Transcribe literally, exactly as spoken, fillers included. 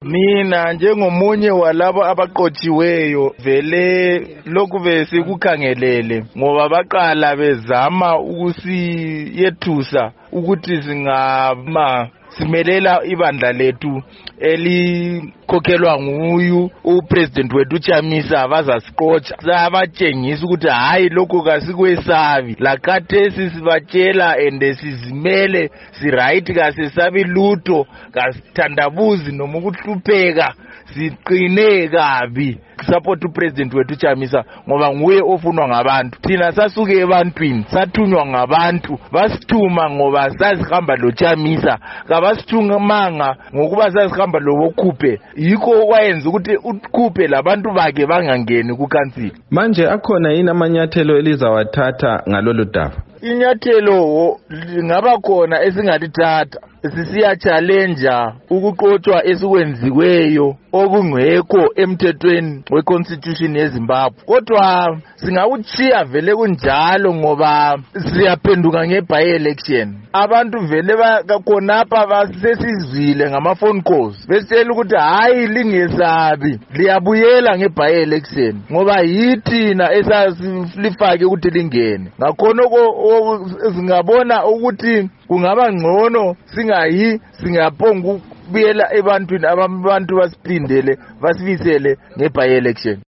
Mina njengomunye walabo abaqotshiweyo vele lokhu besikukhangelele ngoba baqala bezama ukusiyethusa ukuthi singama simelela ibandla lethu elikhokhelwa nguyu upresident wethu Chamisa bazasiqotsha sabatshengisa ukuthi hayi lokho kasikwesabi lakathesi sibatshela ende sizimele si right kasesabi lutho kasithandabuzi noma ukuhlupheka siqine kabi support upresident wethu Chamisa ngoba nguye ofunwa ngabantu thina sasuke ebantwini sathunywa ngabantu basithuma ngoba sazihamba lo Chamisa kabasithumanga ngokuba sazihamba lo Bokhuphe yikho okwayenza ukuthi uKhuphe labantu bakhe bangangeni ku council. Manje akhona yini amanyathelo elizawathatha ngalolu daba? Inyathelo lingaba khona esingalithatha sisiya challenge ukuqothwa esikwenziweyo okungekho emthethweni weconstitution yeZimbabwe kodwa singawuchiya vele kunjalo ngoba siyaphenduka ngeby election abantu vele bakhonapha basesizwile ngama phone calls besitshela ukuthi hayi lingesabi liyabuyela ngeby election ngoba yithina esasilifake ukuthi lingene ngakhona singabona ukuthi kungaba ngcono singayi singaphonga ukubuyela ebantwini abantu basiphindele basibisele ngeby election.